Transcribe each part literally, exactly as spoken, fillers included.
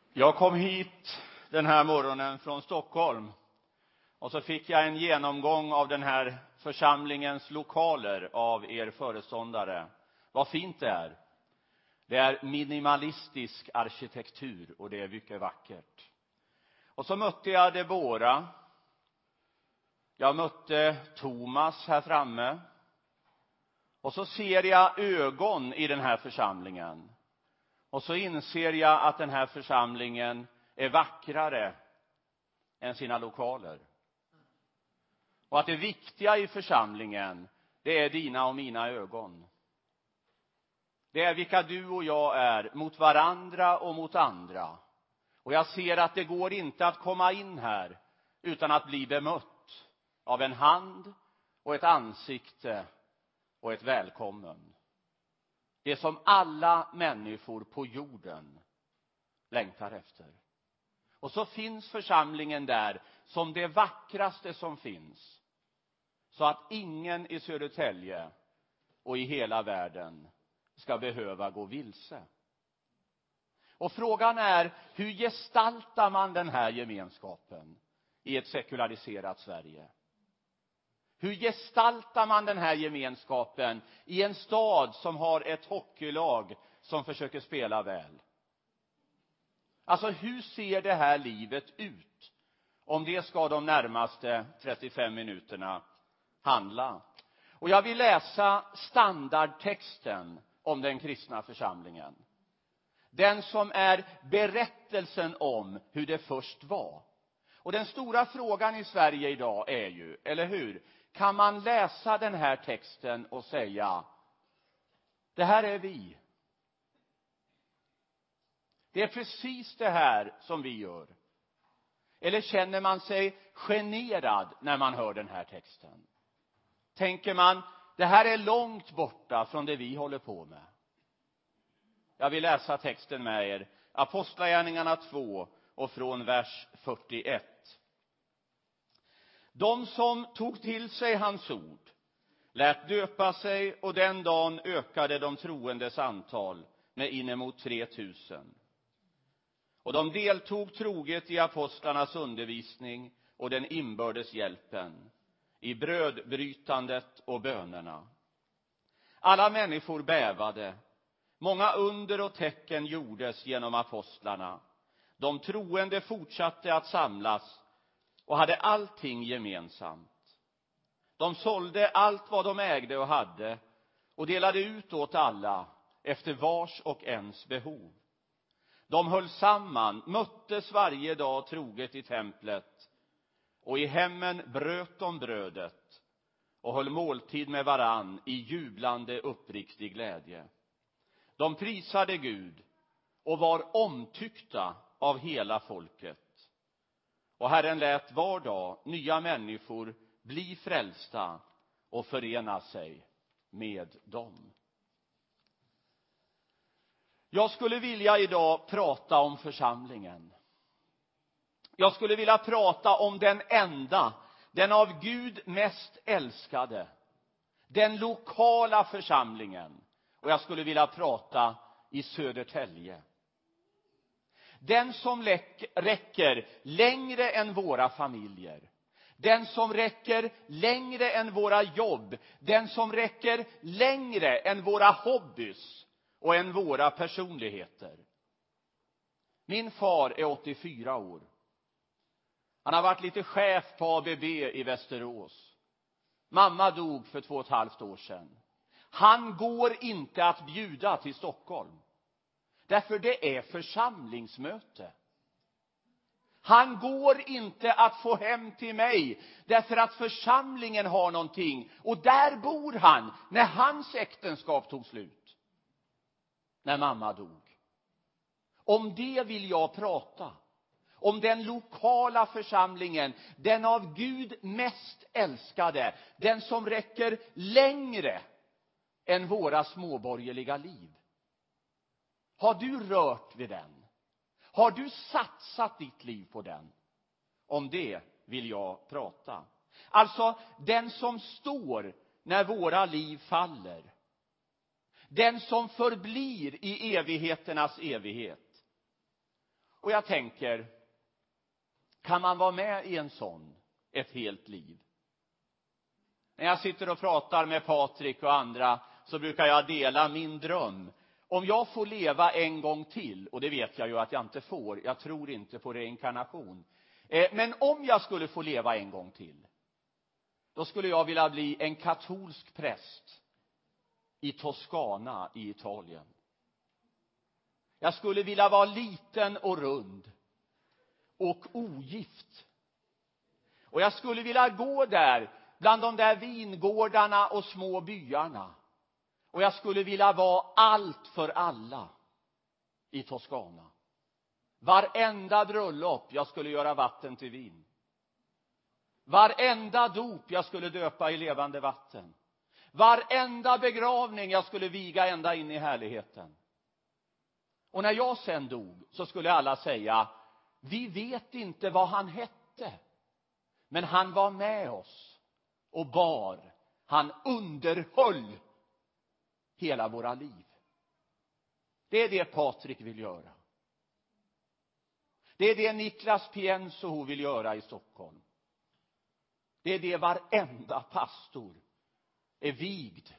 Jag kom hit den här morgonen från Stockholm och så fick jag en genomgång av den här församlingens lokaler av er föreståndare. Vad fint det är. Det är minimalistisk arkitektur och det är mycket vackert. Och så mötte jag Deborah. Jag mötte Thomas här framme. Och så ser jag ögon i den här församlingen. Och så inser jag att den här församlingen är vackrare än sina lokaler. Och att det viktiga i församlingen, det är dina och mina ögon. Det är vilka du och jag är mot varandra och mot andra. Och jag ser att det går inte att komma in här utan att bli bemött av en hand och ett ansikte och ett välkommen. Det som alla människor på jorden längtar efter. Och så finns församlingen där som det vackraste som finns. Så att ingen i Södertälje och i hela världen ska behöva gå vilse. Och frågan är, hur gestaltar man den här gemenskapen i ett sekulariserat Sverige? Hur gestaltar man den här gemenskapen i en stad som har ett hockeylag som försöker spela väl? Alltså, hur ser det här livet ut? Om det ska de närmaste trettiofem minuterna handla. Och jag vill läsa standardtexten om den kristna församlingen. Den som är berättelsen om hur det först var. Och den stora frågan i Sverige idag är ju, eller hur? Kan man läsa den här texten och säga, det här är vi. Det är precis det här som vi gör. Eller känner man sig generad när man hör den här texten? Tänker man, det här är långt borta från det vi håller på med. Jag vill läsa texten med er. Apostlagärningarna två och från vers fyrtioett. De som tog till sig hans ord lät döpa sig, och den dagen ökade de troendes antal med inemot tre tusen. Och de deltog troget i apostlarnas undervisning och den inbördes hjälpen, i brödbrytandet och bönerna. Alla människor bävade. Många under och tecken gjordes genom apostlarna. De troende fortsatte att samlas och hade allting gemensamt. De sålde allt vad de ägde och hade och delade ut åt alla efter vars och ens behov. De höll samman, möttes varje dag troget i templet, och i hemmen bröt de brödet och höll måltid med varann i jublande uppriktig glädje. De prisade Gud och var omtyckta av hela folket. Och Herren lät var dag nya människor bli frälsta och förena sig med dem. Jag skulle vilja idag prata om församlingen. Jag skulle vilja prata om den enda, den av Gud mest älskade, den lokala församlingen. Och jag skulle vilja prata i Södertälje. Den som räcker längre än våra familjer. Den som räcker längre än våra jobb. Den som räcker längre än våra hobbys och än våra personligheter. Min far är åttiofyra år. Han har varit lite chef på A B B i Västerås. Mamma dog för två och ett halvt år sedan. Han går inte att bjuda till Stockholm. Därför det är församlingsmöte. Han går inte att få hem till mig. Därför att församlingen har någonting. Och där bor han när hans äktenskap tog slut. När mamma dog. Om det vill jag prata. Om den lokala församlingen. Den av Gud mest älskade. Den som räcker längre än våra småborgerliga liv. Har du rört vid den? Har du satsat ditt liv på den? Om det vill jag prata. Alltså den som står när våra liv faller. Den som förblir i evigheternas evighet. Och jag tänker, kan man vara med i en sån ett helt liv? När jag sitter och pratar med Patrik och andra så brukar jag dela min dröm. Om jag får leva en gång till, och det vet jag ju att jag inte får, jag tror inte på reinkarnation. Eh, men om jag skulle få leva en gång till, då skulle jag vilja bli en katolsk präst i Toscana i Italien. Jag skulle vilja vara liten och rund och ogift. Och jag skulle vilja gå där bland de där vingårdarna och små byarna. Och jag skulle vilja vara allt för alla i Toscana. Varenda bröllop jag skulle göra vatten till vin. Varenda dop jag skulle döpa i levande vatten. Varenda begravning jag skulle viga ända in i härligheten. Och när jag sen dog så skulle alla säga, vi vet inte vad han hette, men han var med oss och bar, han underhöll hela våra liv. Det är det Patrik vill göra. Det är det Niklas Pienso vill göra i Stockholm. Det är det varenda pastor är vigd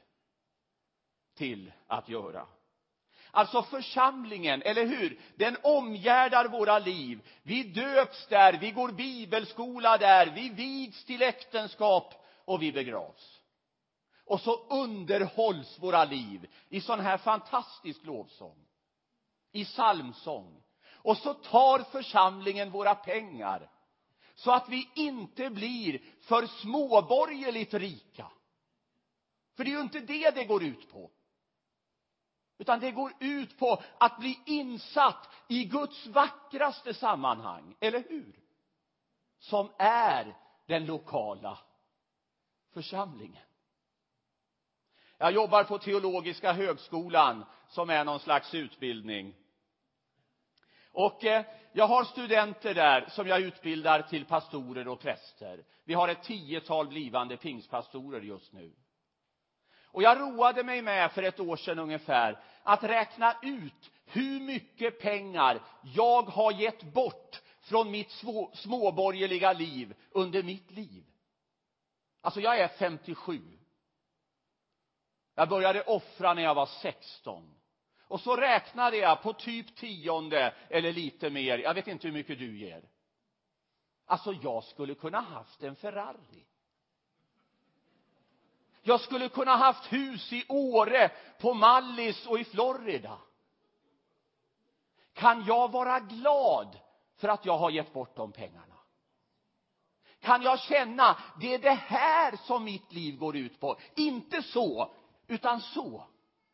till att göra. Alltså församlingen, eller hur? Den omgärdar våra liv. Vi döps där, vi går bibelskola där, vi vigs till äktenskap och vi begravs. Och så underhålls våra liv i sån här fantastisk lovsång. I psalmsång. Och så tar församlingen våra pengar. Så att vi inte blir för småborgerligt rika. För det är ju inte det det går ut på. Utan det går ut på att bli insatt i Guds vackraste sammanhang. Eller hur? Som är den lokala församlingen. Jag jobbar på Teologiska högskolan som är någon slags utbildning. Och eh, jag har studenter där som jag utbildar till pastorer och präster. Vi har ett tiotal blivande pingstpastorer just nu. Och jag roade mig med för ett år sedan ungefär att räkna ut hur mycket pengar jag har gett bort från mitt små, småborgerliga liv under mitt liv. Alltså jag är femtiosju. Jag började offra när jag var sexton. Och så räknade jag på typ tionde eller lite mer. Jag vet inte hur mycket du ger. Alltså jag skulle kunna haft en Ferrari. Jag skulle kunna haft hus i Åre, på Mallis och i Florida. Kan jag vara glad för att jag har gett bort de pengarna? Kan jag känna, det är det här som mitt liv går ut på. Inte så, utan så.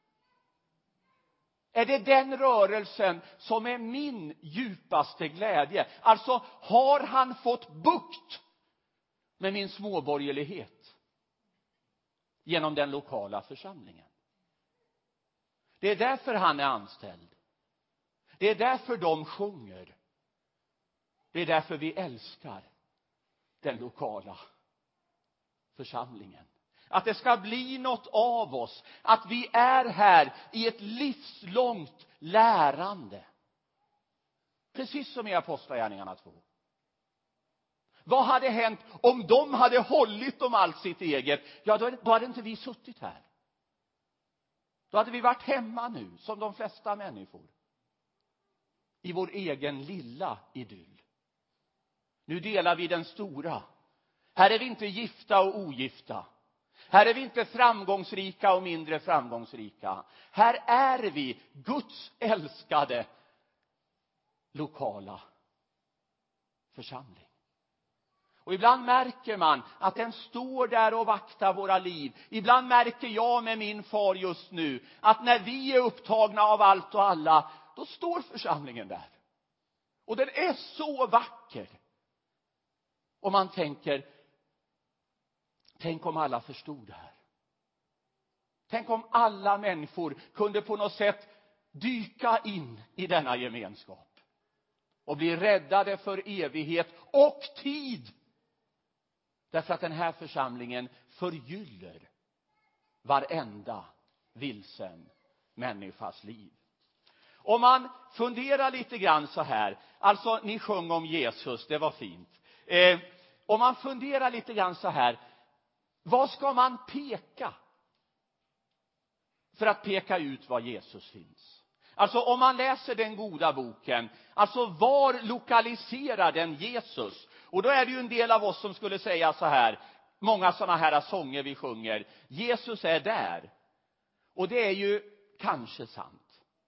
Är det den rörelsen som är min djupaste glädje? Alltså, har han fått bukt med min småborgerlighet? Genom den lokala församlingen. Det är därför han är anställd. Det är därför de sjunger. Det är därför vi älskar den lokala församlingen. Att det ska bli något av oss. Att vi är här i ett livslångt lärande. Precis som i Apostlagärningarna två. Vad hade hänt om de hade hållit om allt sitt eget? Ja, då, då hade inte vi suttit här. Då hade vi varit hemma nu, som de flesta människor. I vår egen lilla idyll. Nu delar vi den stora. Här är vi inte gifta och ogifta. Här är vi inte framgångsrika och mindre framgångsrika. Här är vi Guds älskade lokala församling. Och ibland märker man att den står där och vaktar våra liv. Ibland märker jag med min far just nu att när vi är upptagna av allt och alla, då står församlingen där. Och den är så vacker. Och man tänker, tänk om alla förstod det här. Tänk om alla människor kunde på något sätt dyka in i denna gemenskap. Och bli räddade för evighet och tid. Därför att den här församlingen förgyller varenda vilsen människas liv. Om man funderar lite grann så här. Alltså, ni sjöng om Jesus, det var fint. Eh, om man funderar lite grann så här. Vad ska man peka? För att peka ut var Jesus finns. Alltså om man läser den goda boken. Alltså var lokaliserar den Jesus? Och då är det ju en del av oss som skulle säga så här. Många sådana här sånger vi sjunger. Jesus är där. Och det är ju kanske sant.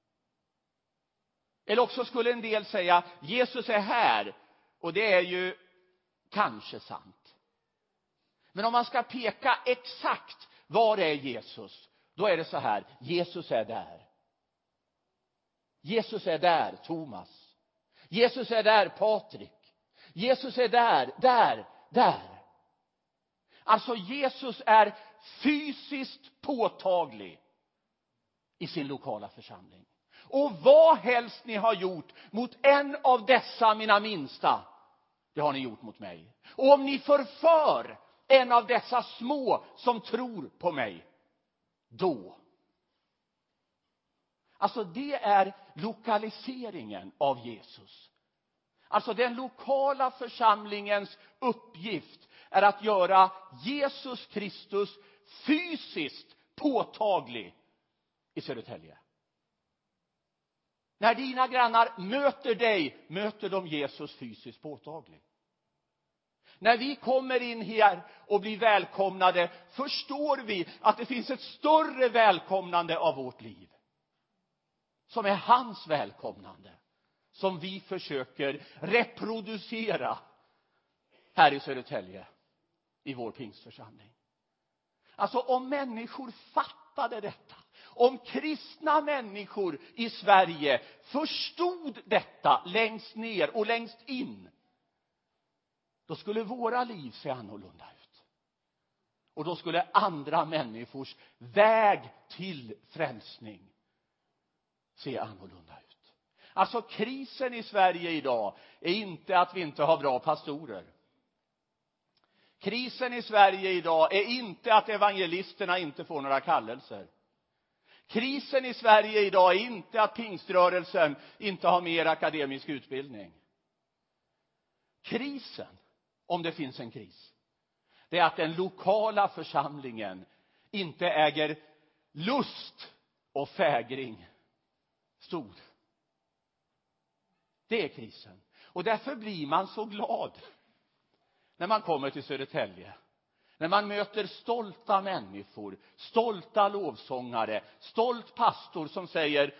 Eller också skulle en del säga Jesus är här. Och det är ju kanske sant. Men om man ska peka exakt var är Jesus, då är det så här. Jesus är där. Jesus är där, Thomas. Jesus är där, Patrik. Jesus är där, där, där. Alltså Jesus är fysiskt påtaglig i sin lokala församling. Och vad helst ni har gjort mot en av dessa mina minsta, det har ni gjort mot mig. Och om ni förför en av dessa små som tror på mig, då. Alltså det är lokaliseringen av Jesus. Alltså den lokala församlingens uppgift är att göra Jesus Kristus fysiskt påtaglig i Södertälje. När dina grannar möter dig, möter de Jesus fysiskt påtaglig. När vi kommer in här och blir välkomnade, förstår vi att det finns ett större välkomnande av vårt liv. Som är hans välkomnande. Som vi försöker reproducera här i Södertälje. I vår pingstförsamling. Alltså om människor fattade detta. Om kristna människor i Sverige förstod detta längst ner och längst in. Då skulle våra liv se annorlunda ut. Och då skulle andra människors väg till frälsning se annorlunda ut. Alltså krisen i Sverige idag är inte att vi inte har bra pastorer. Krisen i Sverige idag är inte att evangelisterna inte får några kallelser. Krisen i Sverige idag är inte att pingströrelsen inte har mer akademisk utbildning. Krisen, om det finns en kris, det är att den lokala församlingen inte äger lust och fägring stor. Det är krisen. Och därför blir man så glad när man kommer till Södertälje. När man möter stolta människor, stolta lovsångare, stolt pastor som säger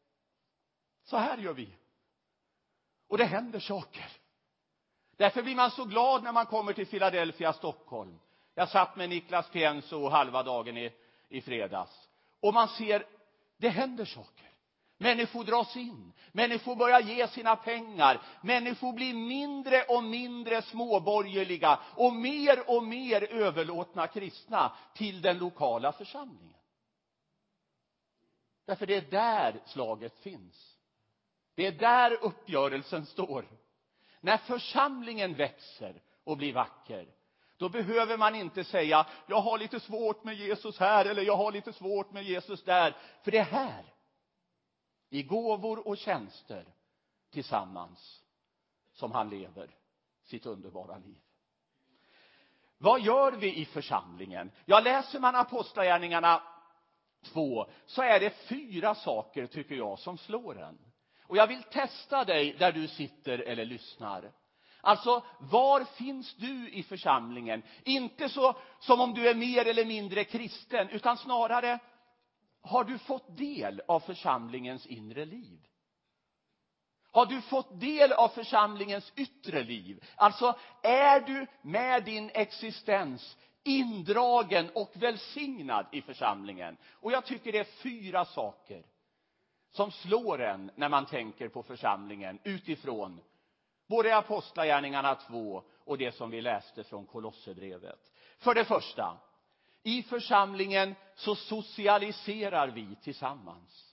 så här gör vi. Och det händer saker. Därför blir man så glad när man kommer till Philadelphia, Stockholm. Jag satt med Niklas Pienso halva dagen i, i fredags. Och man ser, det händer saker. Människor dras in. Människor börjar ge sina pengar. Människor blir mindre och mindre småborgerliga. Och mer och mer överlåtna kristna till den lokala församlingen. Därför det är där slaget finns. Det är där uppgörelsen står. När församlingen växer och blir vacker, då behöver man inte säga jag har lite svårt med Jesus här eller jag har lite svårt med Jesus där. För det är här, i gåvor och tjänster tillsammans, som han lever sitt underbara liv. Vad gör vi i församlingen? Jag läser man Apostlagärningarna två, så är det fyra saker tycker jag som slår en. Och jag vill testa dig där du sitter eller lyssnar. Alltså, var finns du i församlingen? Inte så som om du är mer eller mindre kristen, utan snarare, har du fått del av församlingens inre liv? Har du fått del av församlingens yttre liv? Alltså, är du med din existens indragen och välsignad i församlingen? Och jag tycker det är fyra saker som slår en när man tänker på församlingen utifrån både Apostlagärningarna två och det som vi läste från Kolosserbrevet. För det första, i församlingen så socialiserar vi tillsammans.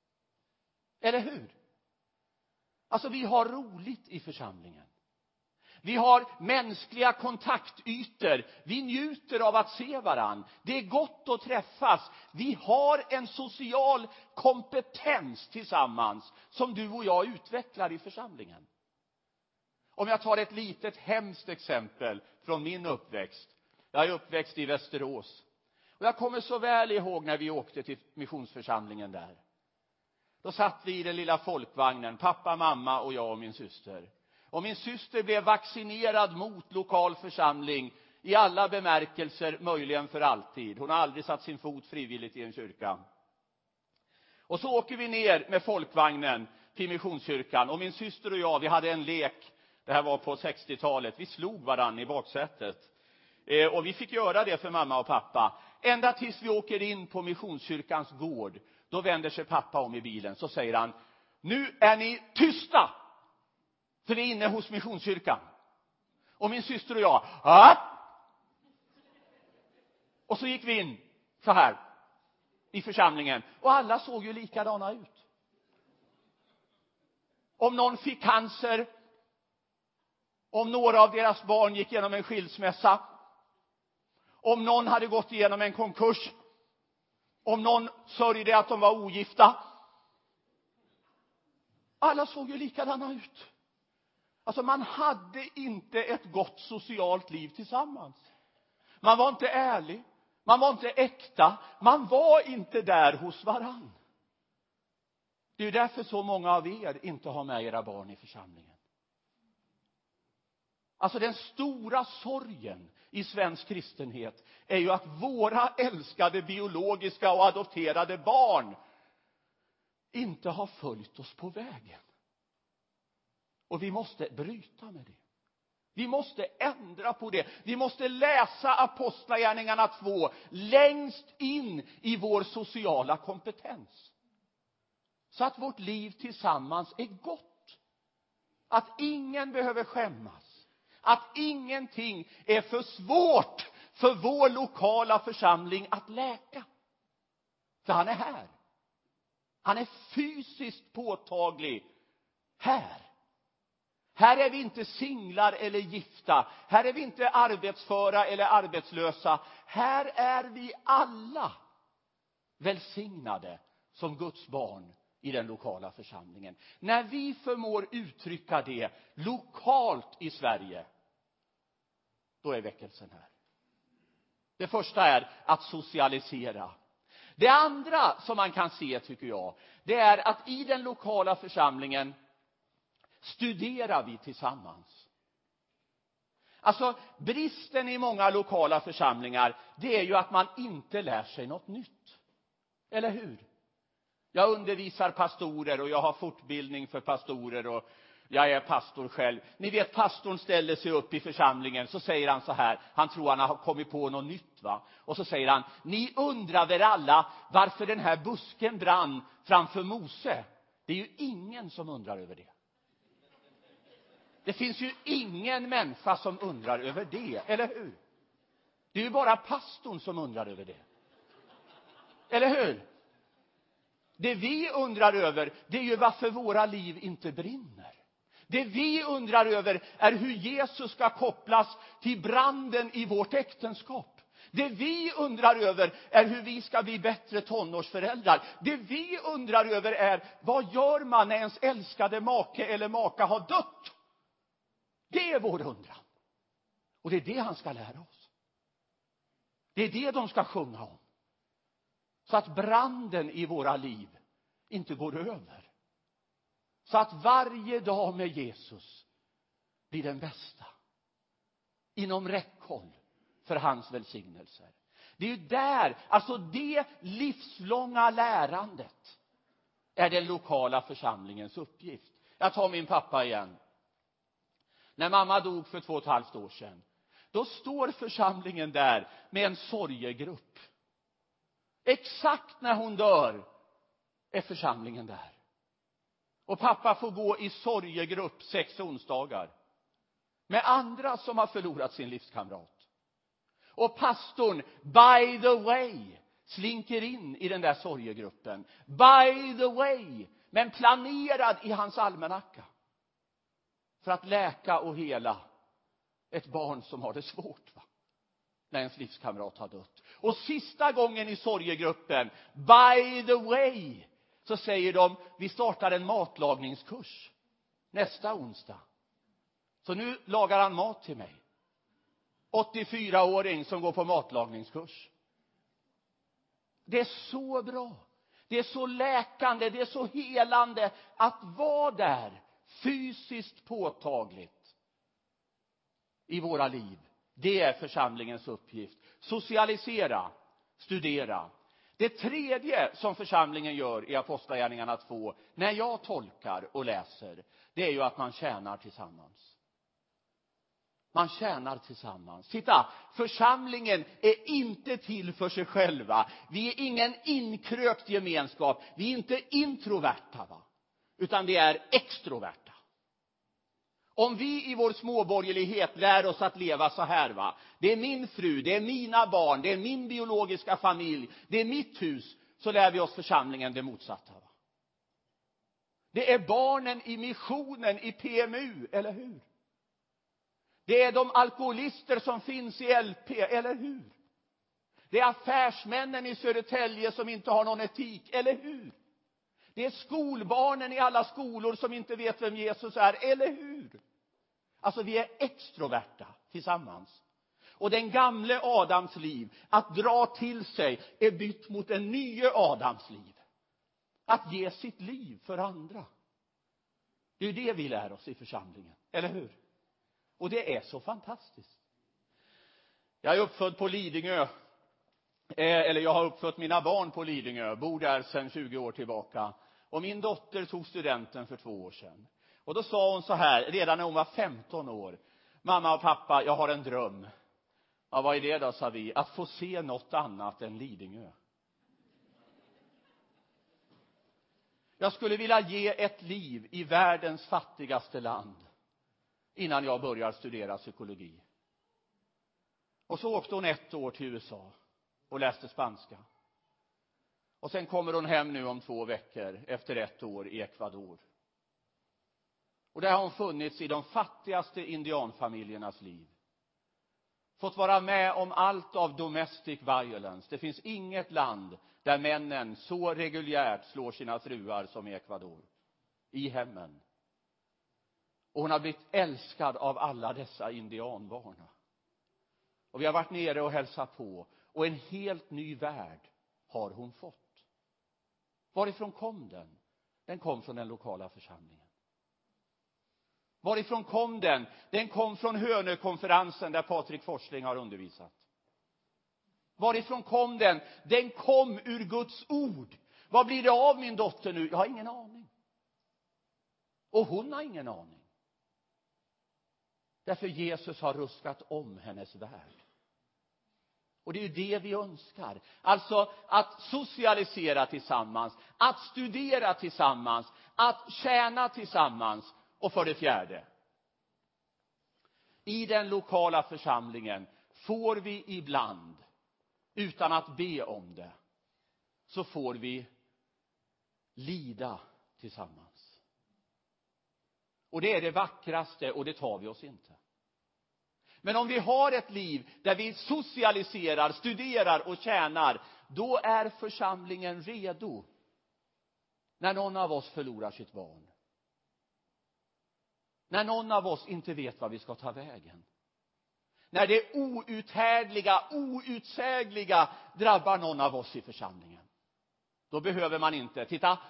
Eller hur? Alltså vi har roligt i församlingen. Vi har mänskliga kontaktytor. Vi njuter av att se varann. Det är gott att träffas. Vi har en social kompetens tillsammans som du och jag utvecklar i församlingen. Om jag tar ett litet hemskt exempel från min uppväxt. Jag är uppväxt i Västerås. Och jag kommer så väl ihåg när vi åkte till missionsförsamlingen där. Då satt vi i den lilla folkvagnen, pappa, mamma och jag och min syster. Och min syster blev vaccinerad mot lokal församling i alla bemärkelser, möjligen för alltid. Hon har aldrig satt sin fot frivilligt i en kyrka. Och så åker vi ner med folkvagnen till missionskyrkan. Och min syster och jag, vi hade en lek. Det här var på sextiotalet. Vi slog varann i baksätet. Eh, och vi fick göra det för mamma och pappa. Ända tills vi åker in på missionskyrkans gård. Då vänder sig pappa om i bilen. Så säger han, nu är ni tysta. För vi är inne hos missionskyrkan. Och min syster och jag, ah! Och så gick vi in så här i församlingen. Och alla såg ju likadana ut. Om någon fick cancer. Om några av deras barn gick igenom en skilsmässa. Om någon hade gått igenom en konkurs. Om någon sörjde att de var ogifta. Alla såg ju likadana ut. Alltså man hade inte ett gott socialt liv tillsammans. Man var inte ärlig. Man var inte äkta. Man var inte där hos varann. Det är därför så många av er inte har med era barn i församlingen. Alltså den stora sorgen i svensk kristenhet är ju att våra älskade biologiska och adopterade barn inte har följt oss på vägen. Och vi måste bryta med det. Vi måste ändra på det. Vi måste läsa Apostlagärningarna två längst in i vår sociala kompetens. Så att vårt liv tillsammans är gott. Att ingen behöver skämmas. Att ingenting är för svårt för vår lokala församling att läka. För han är här. Han är fysiskt påtaglig här. Här är vi inte singlar eller gifta. Här är vi inte arbetsföra eller arbetslösa. Här är vi alla välsignade som Guds barn i den lokala församlingen. När vi förmår uttrycka det lokalt i Sverige, då är väckelsen här. Det första är att socialisera. Det andra som man kan se, tycker jag, det är att i den lokala församlingen studerar vi tillsammans. Alltså bristen i många lokala församlingar, det är ju att man inte lär sig något nytt. Eller hur? Jag undervisar pastorer och jag har fortbildning för pastorer och jag är pastor själv. Ni vet, pastorn ställer sig upp i församlingen, så säger han så här. Han tror han har kommit på något nytt, va? Och så säger han, ni undrar väl alla varför den här busken brann framför Mose. Det är ju ingen som undrar över det. Det finns ju ingen människa som undrar över det, eller hur? Det är ju bara pastorn som undrar över det. Eller hur? Det vi undrar över, det är ju varför våra liv inte brinner. Det vi undrar över är hur Jesus ska kopplas till branden i vårt äktenskap. Det vi undrar över är hur vi ska bli bättre tonårsföräldrar. Det vi undrar över är, vad gör man när ens älskade make eller maka har dött? Det är vår undran. Och det är det han ska lära oss. Det är det de ska sjunga om. Så att branden i våra liv inte går över. Så att varje dag med Jesus blir den bästa. Inom räckhåll för hans välsignelser. Det är ju där, alltså det livslånga lärandet är den lokala församlingens uppgift. Jag tar min pappa igen. När mamma dog för två och ett halvt år sedan, då står församlingen där med en sorgegrupp. Exakt när hon dör är församlingen där. Och pappa får gå i sorgegrupp sex onsdagar med andra som har förlorat sin livskamrat. Och pastorn, by the way, slinker in i den där sorgegruppen. By the way, men planerad i hans almanacka. För att läka och hela ett barn som har det svårt, va? När ens livskamrat har dött. Och sista gången i sorgegruppen, by the way, så säger de, vi startar en matlagningskurs nästa onsdag. Så nu lagar han mat till mig. åttiofyra-åring som går på matlagningskurs. Det är så bra. Det är så läkande, det är så helande att vara där fysiskt påtagligt i våra liv. Det är församlingens uppgift. Socialisera, studera. Det tredje som församlingen gör i Apostlagärningarna två, när jag tolkar och läser, det är ju att man tjänar tillsammans. Man tjänar tillsammans. Titta, församlingen är inte till för sig själva. Vi är ingen inkrökt gemenskap. Vi är inte introverta, va? Utan vi är extroverta. Om vi i vår småborgerlighet lär oss att leva så här, va? Det är min fru, det är mina barn, det är min biologiska familj, det är mitt hus. Så lär vi oss församlingen det motsatta, va? Det är barnen i missionen i P M U, eller hur? Det är de alkoholister som finns i L P, eller hur? Det är affärsmännen i Södertälje som inte har någon etik, eller hur? Det är skolbarnen i alla skolor som inte vet vem Jesus är, eller hur? Alltså vi är extroverta tillsammans. Och den gamle Adams liv, att dra till sig, är bytt mot en ny Adams liv. Att ge sitt liv för andra. Det är det vi lär oss i församlingen, eller hur? Och det är så fantastiskt. Jag är uppfödd på Lidingö. Eller jag har uppfött mina barn på Lidingö. Bor där sedan tjugo år tillbaka. Och min dotter tog studenten för två år sedan. Och då sa hon så här, redan när hon var femton år. Mamma och pappa, jag har en dröm. Ja, vad är det då, sa vi? Att få se något annat än Lidingö. Jag skulle vilja ge ett liv i världens fattigaste land innan jag börjar studera psykologi. Och så åkte hon ett år till U S A och läste spanska. Och sen kommer hon hem nu om två veckor efter ett år i Ecuador. Och där har hon funnits i de fattigaste indianfamiljernas liv. Fått vara med om allt av domestic violence. Det finns inget land där männen så reguljärt slår sina fruar som i Ecuador. I hemmen. Och hon har blivit älskad av alla dessa indianbarn. Och vi har varit nere och hälsat på. Och en helt ny värld har hon fått. Varifrån kom den? Den kom från den lokala församlingen. Varifrån kom den? Den kom från Hönökonferensen där Patrik Forsling har undervisat. Varifrån kom den? Den kom ur Guds ord. Vad blir det av min dotter nu? Jag har ingen aning. Och hon har ingen aning. Därför Jesus har ruskat om hennes värld. Och det är ju det vi önskar. Alltså att socialisera tillsammans. Att studera tillsammans. Att tjäna tillsammans. Och för det fjärde. I den lokala församlingen får vi ibland, utan att be om det, så får vi lida tillsammans. Och det är det vackraste och det tar vi oss inte. Men om vi har ett liv där vi socialiserar, studerar och tjänar, då är församlingen redo när någon av oss förlorar sitt barn. När någon av oss inte vet vad vi ska ta vägen. När det outhärdliga, outsägliga drabbar någon av oss i församlingen. Då behöver man inte titta.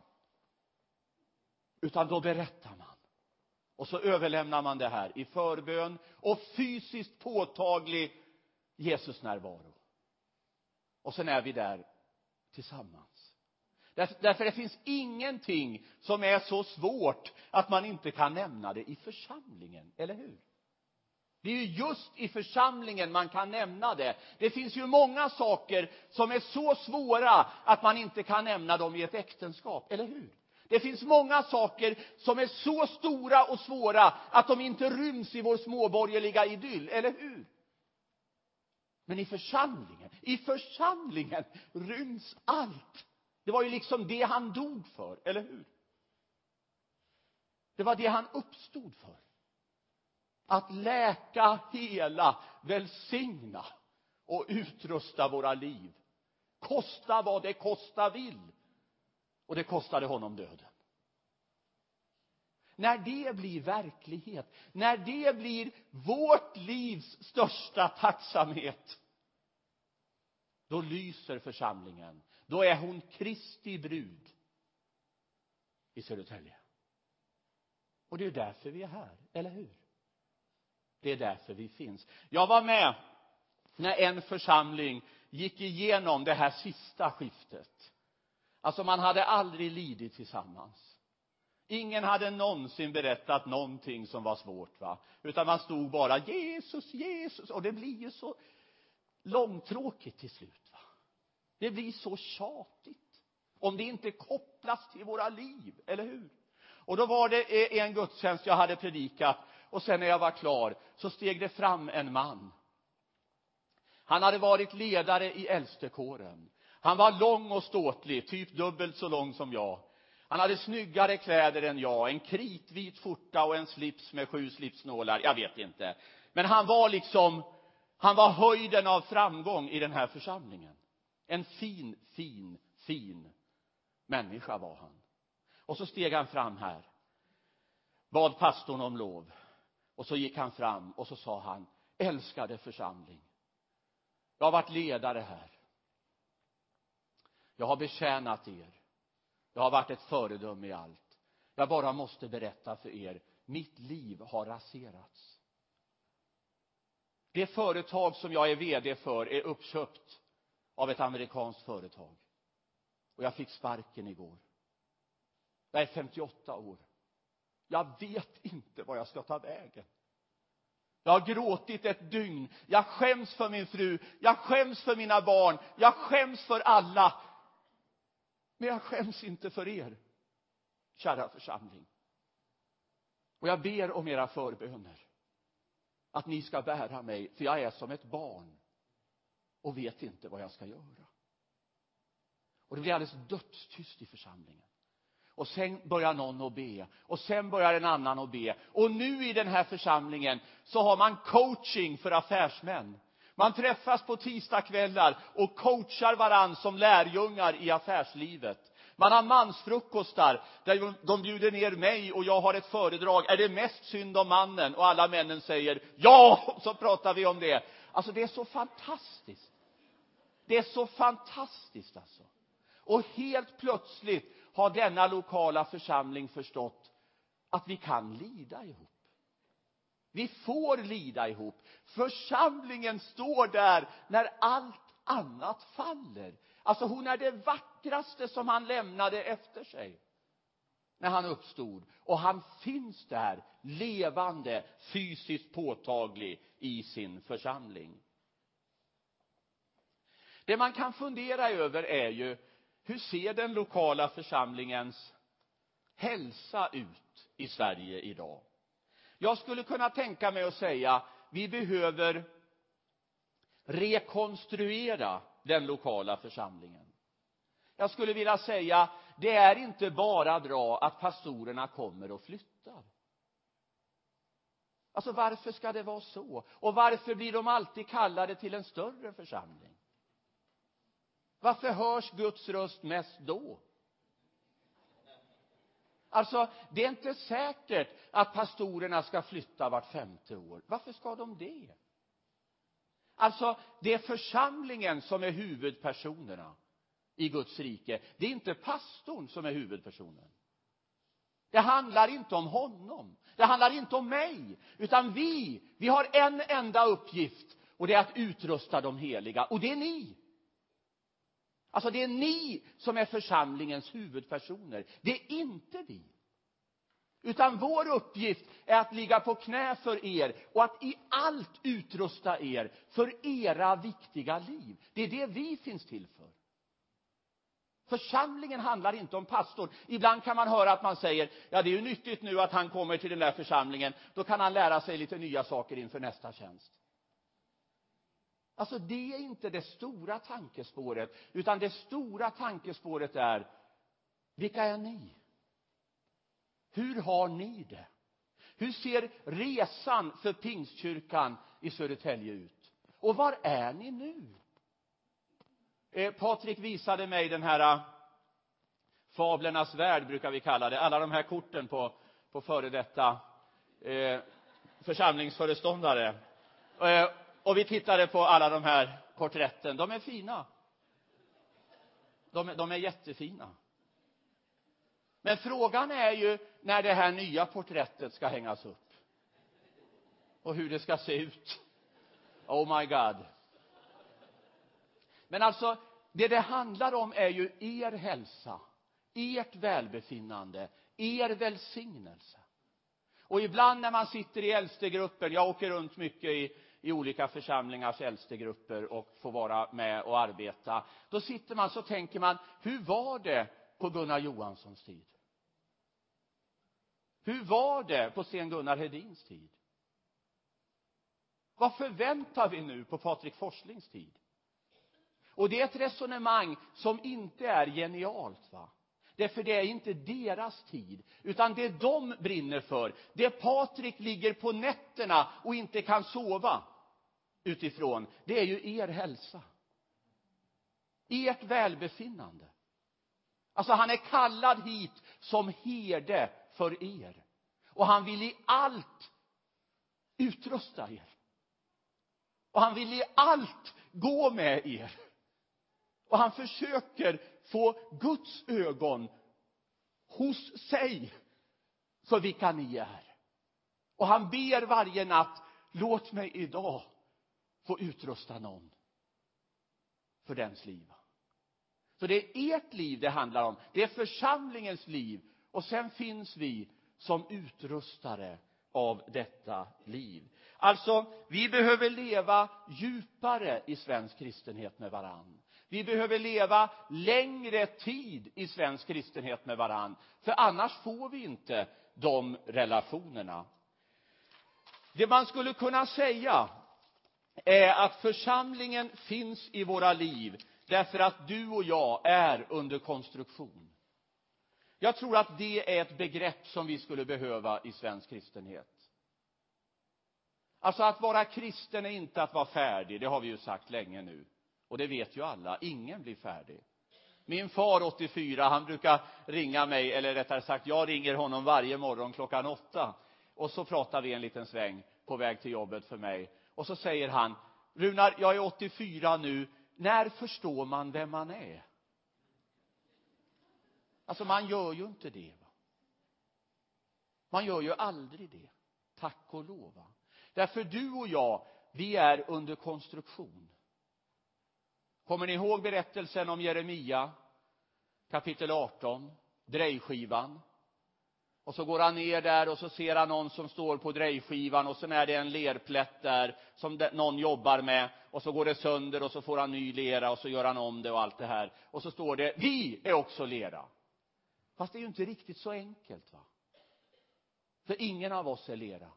Utan då berättar man. Och så överlämnar man det här i förbön och fysiskt påtaglig Jesus närvaro. Och sen är vi där tillsammans. Därför, därför det finns ingenting som är så svårt att man inte kan nämna det i församlingen, eller hur? Det är ju just i församlingen man kan nämna det. Det finns ju många saker som är så svåra att man inte kan nämna dem i ett äktenskap, eller hur? Det finns många saker som är så stora och svåra att de inte ryms i vår småborgerliga idyll, eller hur? Men i församlingen, i församlingen ryms allt. Det var ju liksom det han dog för, eller hur? Det var det han uppstod för. att läka, hela, välsigna och utrusta våra liv. Kosta vad det kosta vill. Och det kostade honom döden. När det blir verklighet, när det blir vårt livs största tacksamhet, då lyser församlingen. Då är hon Kristi brud i Södertälje. Och det är därför vi är här, eller hur? Det är därför vi finns. Jag var med när en församling gick igenom det här sista skiftet. Alltså man hade aldrig lidit tillsammans. Ingen hade någonsin berättat någonting som var svårt, va? Utan man stod bara Jesus, Jesus. Och det blir ju så långtråkigt till slut, va? Det blir så tjatigt. Om det inte kopplas till våra liv, eller hur? Och då var det en gudstjänst jag hade predikat. Och sen när jag var klar så steg det fram en man. Han hade varit ledare i äldstekåren. Han var lång och ståtlig, typ dubbelt så lång som jag. Han hade snyggare kläder än jag, en kritvit skjorta och en slips med sju slipsnålar, jag vet inte. Men han var liksom, han var höjden av framgång i den här församlingen. En fin, fin, fin människa var han. Och så steg han fram här, bad pastorn om lov. Och så gick han fram och så sa han: älskade församling, jag har varit ledare här. Jag har betjänat er. Jag har varit ett föredöme i allt. Jag bara måste berätta för er, mitt liv har raserats. Det företag som jag är vd för är uppköpt av ett amerikanskt företag. Och jag fick sparken igår. Jag är femtioåtta år. Jag vet inte vad jag ska ta vägen. Jag har gråtit ett dygn. Jag skäms för min fru. Jag skäms för mina barn. Jag skäms för alla. Men jag skäms inte för er, kära församling. Och jag ber om era förböner. Att ni ska bära mig. För jag är som ett barn. Och vet inte vad jag ska göra. Och det blir alldeles dödstyst i församlingen. Och sen börjar någon att be. Och sen börjar en annan att be. Och nu i den här församlingen så har man coaching för affärsmän. Man träffas på tisdagskvällar och coachar varann som lärjungar i affärslivet. Man har mansfrukostar där de bjuder ner mig och jag har ett föredrag. Är det mest synd om mannen? Och alla männen säger ja, så pratar vi om det. Alltså det är så fantastiskt. Det är så fantastiskt alltså. Och helt plötsligt har denna lokala församling förstått att vi kan lida ihop. Vi får lida ihop. Församlingen står där när allt annat faller. Alltså hon är det vackraste som han lämnade efter sig när han uppstod. Och han finns där levande, fysiskt påtaglig i sin församling. Det man kan fundera över är ju, hur ser den lokala församlingens hälsa ut i Sverige idag? Jag skulle kunna tänka mig att säga, vi behöver rekonstruera den lokala församlingen. Jag skulle vilja säga, det är inte bara bra att pastorerna kommer och flyttar. Alltså varför ska det vara så? Och varför blir de alltid kallade till en större församling? Varför hörs Guds röst mest då? Alltså, det är inte säkert att pastorerna ska flytta vart femte år. Varför ska de det? Alltså, det är församlingen som är huvudpersonerna i Guds rike. Det är inte pastorn som är huvudpersonen. Det handlar inte om honom. Det handlar inte om mig. Utan vi, vi har en enda uppgift. Och det är att utrusta de heliga. Och det är ni. Alltså det är ni som är församlingens huvudpersoner. Det är inte vi. Utan vår uppgift är att ligga på knä för er. Och att i allt utrusta er för era viktiga liv. Det är det vi finns till för. Församlingen handlar inte om pastorn. Ibland kan man höra att man säger, ja det är ju nyttigt nu att han kommer till den där församlingen. Då kan han lära sig lite nya saker inför nästa tjänst. Alltså det är inte det stora tankespåret. Utan det stora tankespåret är, vilka är ni? Hur har ni det? Hur ser resan för Pingstkyrkan i Södertälje ut? Och var är ni nu? Eh, Patrik visade mig den här fablernas värld, brukar vi kalla det. Alla de här korten på, på före detta eh, församlingsföreståndare. Eh, och vi tittade på alla de här porträtten. De är fina. De, de är jättefina. Men frågan är ju när det här nya porträttet ska hängas upp. Och hur det ska se ut. Oh my God. Men alltså, det det handlar om är ju er hälsa. Ert välbefinnande. Er välsignelse. Och ibland när man sitter i äldstegrupper, jag åker runt mycket i, i olika församlingars äldstegrupper och får vara med och arbeta. Då sitter man så tänker man, hur var det på Gunnar Johanssons tid? Hur var det på Sten Gunnar Hedins tid? Vad förväntar vi nu på Patrik Forslings tid? Och det är ett resonemang som inte är genialt, va? Därför det är inte deras tid, utan det de brinner för. Det Patrik ligger på nätterna och inte kan sova utifrån, det är ju er hälsa. Ert välbefinnande. Alltså han är kallad hit som herde för er. Och han vill i allt utrusta er. Och han vill i allt gå med er. Och han försöker få Guds ögon hos sig för vilka ni är. Och han ber varje natt, låt mig idag få utrusta någon för dens liv. Så det är ert liv det handlar om. Det är församlingens liv. Och sen finns vi som utrustare av detta liv. Alltså, vi behöver leva djupare i svensk kristenhet med varann. Vi behöver leva längre tid i svensk kristenhet med varann. För annars får vi inte de relationerna. Det man skulle kunna säga är att församlingen finns i våra liv därför att du och jag är under konstruktion. Jag tror att det är ett begrepp som vi skulle behöva i svensk kristenhet. Alltså att vara kristen är inte att vara färdig, det har vi ju sagt länge nu. Och det vet ju alla, ingen blir färdig. Min far åttiofyra, han brukar ringa mig, eller rättare sagt jag ringer honom varje morgon klockan åtta. Och så pratar vi en liten sväng på väg till jobbet för mig. Och så säger han, Runar, jag är åttiofyra nu, när förstår man vem man är? Alltså man gör ju inte det, va? Man gör ju aldrig det, tack och lova. Därför du och jag, vi är under konstruktion. Kommer ni ihåg berättelsen om Jeremia, kapitel arton, drejskivan? Och så går han ner där och så ser han någon som står på drejskivan och sen är det en lerplätt där som någon jobbar med. Och så går det sönder och så får han ny lera och så gör han om det och allt det här. Och så står det, vi är också lera. Fast det är ju inte riktigt så enkelt, va? För ingen av oss är lera.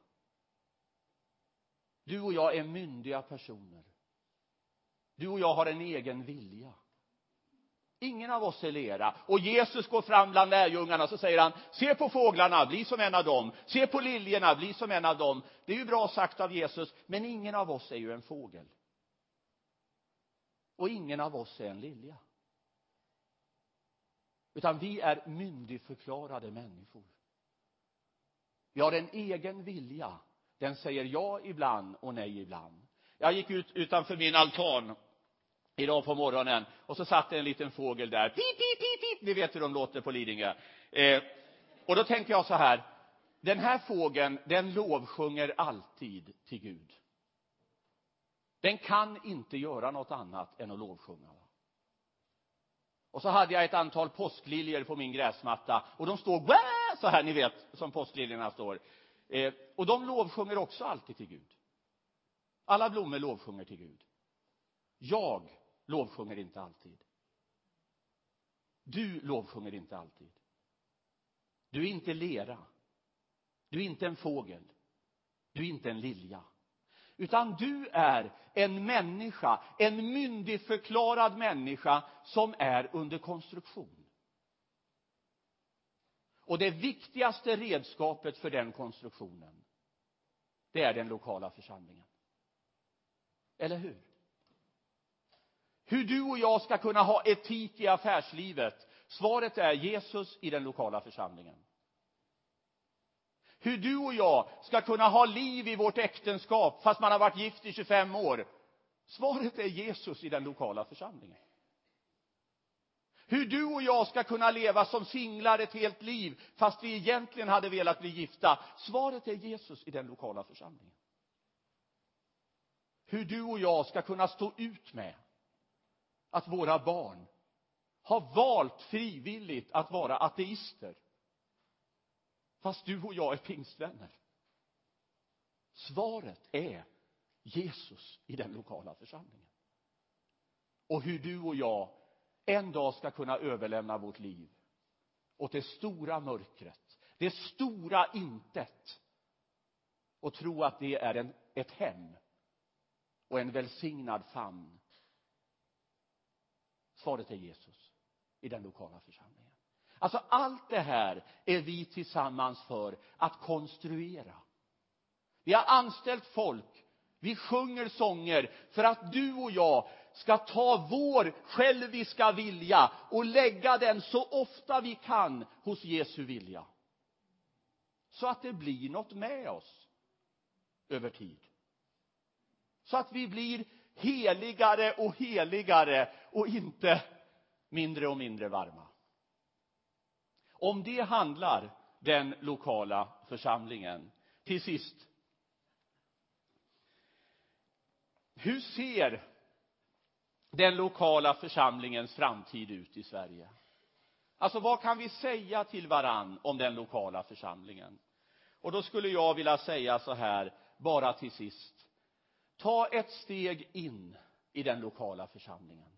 Du och jag är myndiga personer. Du och jag har en egen vilja. Ingen av oss är lera. Och Jesus går fram bland lärjungarna och så säger han, se på fåglarna, bli som en av dem. Se på liljorna, bli som en av dem. Det är ju bra sagt av Jesus, men ingen av oss är ju en fågel. Och ingen av oss är en lilja. Utan vi är myndigförklarade människor. Vi har en egen vilja. Den säger ja ibland och nej ibland. Jag gick ut utanför min altan idag på morgonen och så satt en liten fågel där. Pip, pip, pip, pip. Ni vet hur de låter på Lidingö. Eh, och då tänker jag så här. Den här fågeln, den lovsjunger alltid till Gud. Den kan inte göra något annat än att lovsjunga. Och så hade jag ett antal påskliljor på min gräsmatta. Och de står Wah! Så här, ni vet, som påskliljorna står. Eh, och de lovsjunger också alltid till Gud. Alla blommor lovsjunger till Gud. Jag lovsjunger inte alltid. Du lovsjunger inte alltid. Du är inte lera. Du är inte en fågel. Du är inte en lilja. Utan du är en människa, en myndigförklarad människa som är under konstruktion. Och det viktigaste redskapet för den konstruktionen, det är den lokala församlingen. Eller hur? Hur du och jag ska kunna ha etik i affärslivet, svaret är Jesus i den lokala församlingen. Hur du och jag ska kunna ha liv i vårt äktenskap fast man har varit gift i tjugofem år, svaret är Jesus i den lokala församlingen. Hur du och jag ska kunna leva som singlar ett helt liv fast vi egentligen hade velat bli gifta, svaret är Jesus i den lokala församlingen. Hur du och jag ska kunna stå ut med att våra barn har valt frivilligt att vara ateister fast du och jag är pingstvänner, svaret är Jesus i den lokala församlingen. Och hur du och jag en dag ska kunna överlämna vårt liv åt det stora mörkret, det stora intet, och tro att det är en, ett hem och en välsignad famn, svaret är Jesus i den lokala församlingen. Alltså allt det här är vi tillsammans för att konstruera. Vi har anställt folk, vi sjunger sånger för att du och jag ska ta vår själviska vilja och lägga den så ofta vi kan hos Jesu vilja. Så att det blir något med oss över tid. Så att vi blir heligare och heligare och inte mindre och mindre varma. Om det handlar den lokala församlingen. Till sist. Hur ser den lokala församlingens framtid ut i Sverige? Alltså vad kan vi säga till varann om den lokala församlingen? Och då skulle jag vilja säga så här, bara till sist. Ta ett steg in i den lokala församlingen.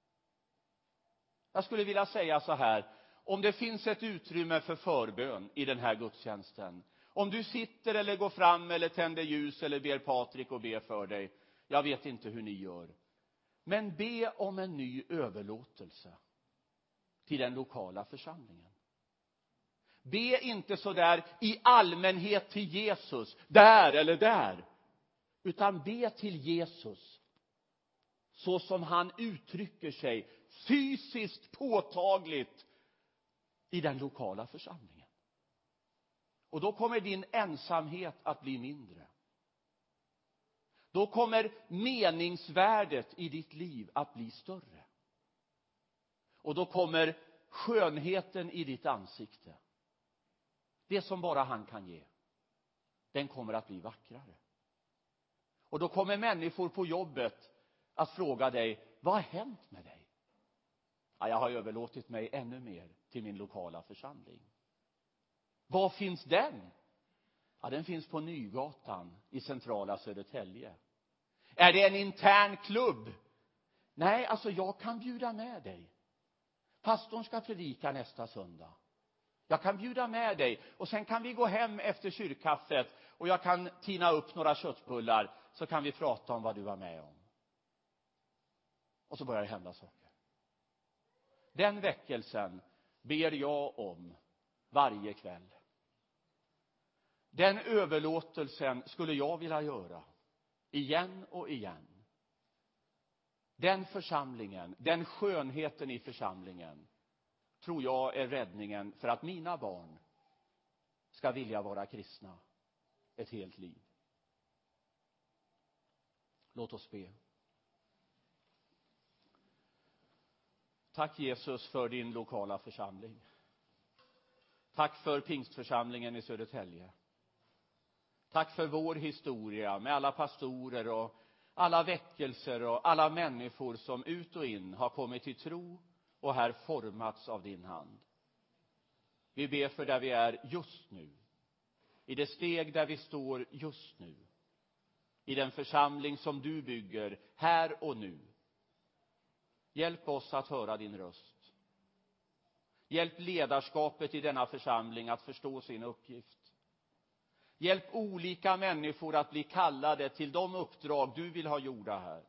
Jag skulle vilja säga så här, om det finns ett utrymme för förbön i den här gudstjänsten. Om du sitter eller går fram eller tänder ljus eller ber Patrik och ber för dig. Jag vet inte hur ni gör. Men be om en ny överlåtelse till den lokala församlingen. Be inte så där i allmänhet till Jesus, där eller där. Utan be till Jesus så som han uttrycker sig fysiskt påtagligt i den lokala församlingen. Och då kommer din ensamhet att bli mindre. Då kommer meningsvärdet i ditt liv att bli större. Och då kommer skönheten i ditt ansikte, det som bara han kan ge, den kommer att bli vackrare. Och då kommer människor på jobbet att fråga dig, vad har hänt med dig? Ja, jag har överlåtit mig ännu mer till min lokala församling. Var finns den? Ja, den finns på Nygatan i centrala Södertälje. Är det en intern klubb? Nej, alltså jag kan bjuda med dig. Pastorn ska predika nästa söndag. Jag kan bjuda med dig och sen kan vi gå hem efter kyrkkaffet och jag kan tina upp några köttbullar så kan vi prata om vad du var med om. Och så börjar det hända saker. Den väckelsen ber jag om varje kväll. Den överlåtelsen skulle jag vilja göra igen och igen. Den församlingen, den skönheten i församlingen tror jag är räddningen för att mina barn ska vilja vara kristna ett helt liv. Låt oss be. Tack Jesus för din lokala församling. Tack för pingstförsamlingen i Södertälje. Tack för vår historia med alla pastorer och alla väckelser och alla människor som ut och in har kommit till tro och här formats av din hand. Vi ber för där vi är just nu. I det steg där vi står just nu. I den församling som du bygger här och nu. Hjälp oss att höra din röst. Hjälp ledarskapet i denna församling att förstå sin uppgift. Hjälp olika människor att bli kallade till de uppdrag du vill ha gjorda här.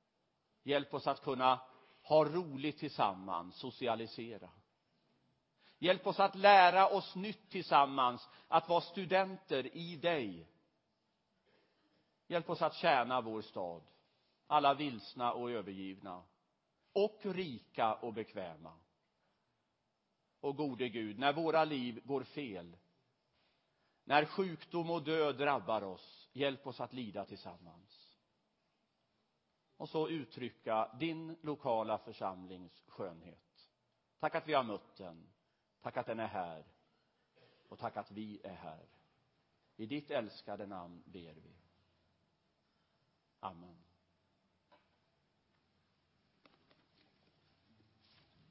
Hjälp oss att kunna ha roligt tillsammans, socialisera. Hjälp oss att lära oss nytt tillsammans, att vara studenter i dig. Hjälp oss att tjäna vår stad, alla vilsna och övergivna, och rika och bekväma. Och gode Gud, när våra liv går fel, när sjukdom och död drabbar oss, hjälp oss att lida tillsammans. Och så uttrycka din lokala församlings skönhet. Tack att vi har mött den. Tack att den är här. Och tack att vi är här. I ditt älskade namn ber vi. Amen.